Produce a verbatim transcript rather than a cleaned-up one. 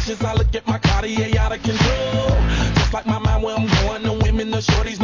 conscious, I look at my Cartier out of control. Just like my mind where I'm going, the women, the shorties